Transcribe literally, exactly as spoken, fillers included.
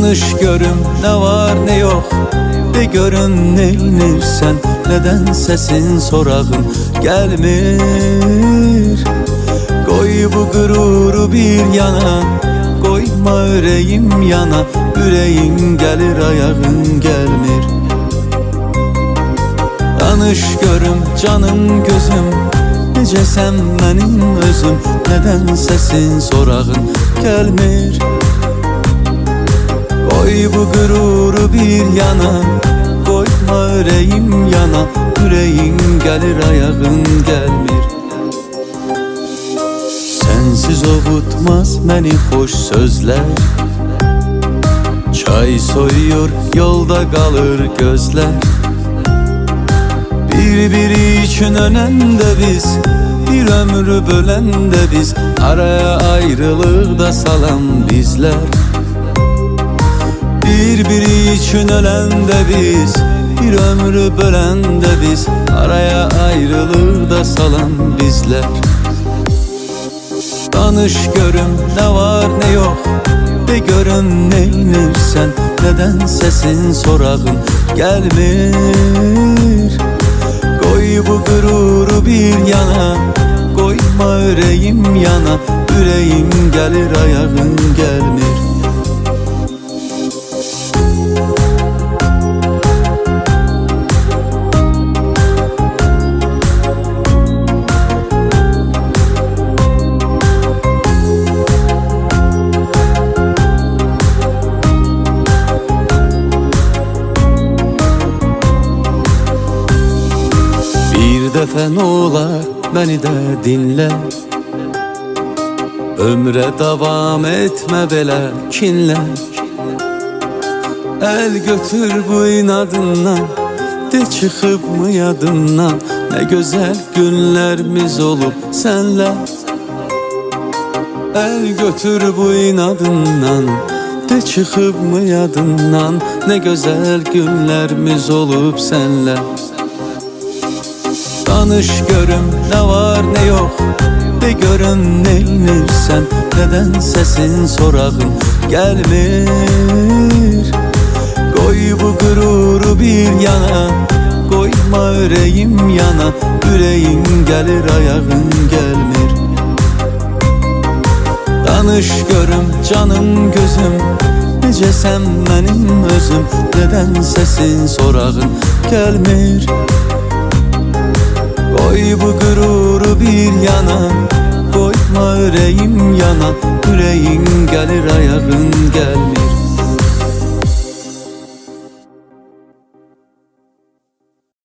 Danış görüm ne var ne yok, de görün neynirsen. Neden sesin sorağın gelmir? Koy bu gururu bir yana, koyma yüreğim yana. Yüreğin gelir ayağın gelmir. Danış görüm canım gözüm, nece sen benim özüm. Neden sesin sorağın gelmir? Koy bu gururu bir yana, koyma yüreğim yana. Yüreğin gelir ayağın gelmir. Sensiz ovutmaz beni hoş sözler. Çay soyuyor yolda kalır gözler. Birbiri için ölen de biz, bir ömrü bölen de biz. Araya ayrılığı da salan bizler. Birbiri için ölen de biz, bir ömrü bölen de biz. Araya ayrılığı da salan bizler. Danış görüm ne var ne yok, de görün neynirsen. Neden sesin sorağın gelmir? Koy bu gururu bir yana, koyma yüreğim yana. Yüreğim gelir ayağın gelmir. Bir defa ne olar beni de dinle. Ömre devam etme belə kinle. El götür bu inadından, de çıkıp mı yadından. Ne güzel günlerimiz olup senle. El götür bu inadından, de çıkıp mı yadından. Ne güzel günlerimiz olup senle. Danış görüm ne var ne yok, de görün neynirsen. Neden sesin sorağın gelmir? Koy bu gururu bir yana, koyma yüreğim yana. Yüreğin gelir ayağın gelmir. Danış görüm canım gözüm, nece sen benim özüm. Neden sesin sorağın gelmir? Koy bu gururu bir yana, koyma yüreğim yana. Yüreğin gelir ayağın gelmir.